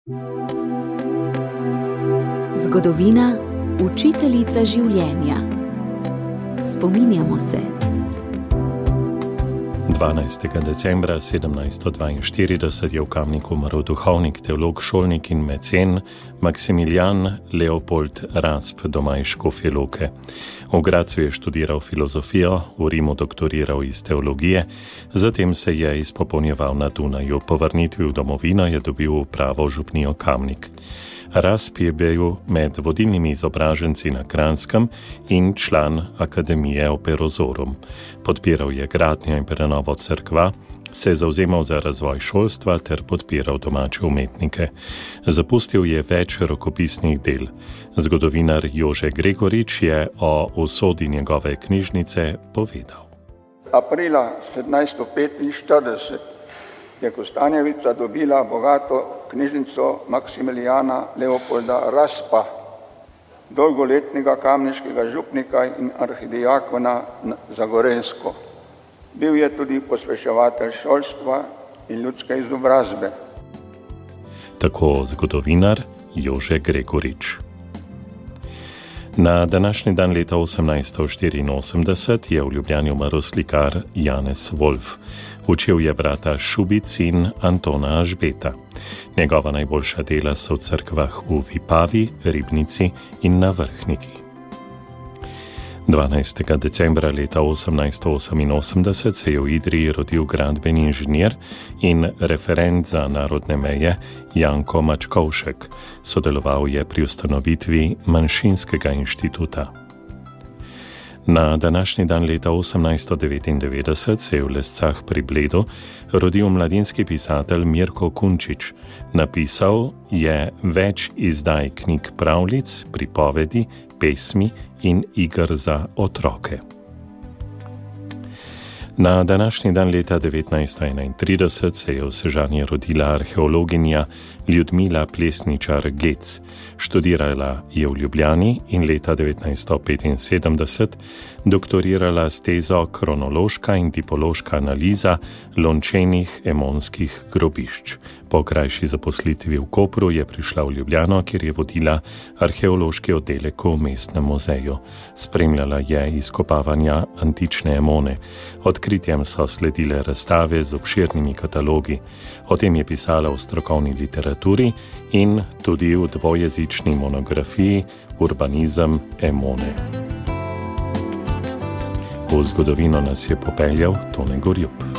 Zgodovina, učiteljica življenja. Spominjamo se. 12. decembra 1742 je v Kamniku umrl duhovnik, teolog, šolnik in mecen Maksimilijan Leopold Rasp, doma iz Škofje Loke. V Gradcu je študiral filozofijo, v Rimu doktoriral iz teologije, zatem se je izpopolnjeval na Dunaju. Po vrnitvi v domovino je dobil pravo župnijo Kamnik. Rasp je bil med vodilnimi izobraženci na Kranjskem in član Akademije Operozorum. Podpiral je gradnjo in prenovo cerkva, se zavzemal za razvoj šolstva ter podpiral domače umetnike. Zapustil je več rokopisnih del. Zgodovinar Jože Gregorič je o usodi njegove knjižnice povedal. Aprila 1745 je Kostanjevica dobila bogato knjižnico Maksimilijana Leopolda Raspa, dolgoletnega kamniškega župnika in arhidiakona za Gorenjsko. Bil je tudi posvečevatelj šolstva in ljudske izobrazbe. Tako zgodovinar Jože Gregorič. Na današnji dan leta 1884 je v Ljubljani umrl slikar Janez Wolf. Učil je brata Šubic in Antona Ažbeta. Njegova najboljša dela so v cerkvah v Vipavi, Ribnici in na Vrhniki. 12. decembra leta 1888 se je v Idriji rodil gradbeni inženir in referent za narodne meje Janko Mačkovšek. Sodeloval je pri ustanovitvi Manjšinskega inštituta. Na današnji dan leta 1899 se je v Lescah pri Bledu rodil mladinski pisatelj Mirko Kunčič. Napisal je več izdaj knjig pravljic, pripovedi, pesmi in iger za otroke. Na današnji dan leta 1931 se je v Sežani rodila arheologinja Ljudmila Plesničar-Gec. Študirala je v Ljubljani in leta 1975 doktorirala s tezo Kronološka in tipološka analiza lončenih emonskih grobišč. Po krajši zaposlitvi v Kopru je prišla v Ljubljano, kjer je vodila arheološki oddelek v Mestnem muzeju. Spremljala je izkopavanja antične Emone. Odkritjem so sledile razstave z obširnimi katalogi. O tem je pisala v strokovni literaturi in tudi v dvojezični monografiji Urbanizem Emone. V zgodovino nas je popeljal Tone Gorjup.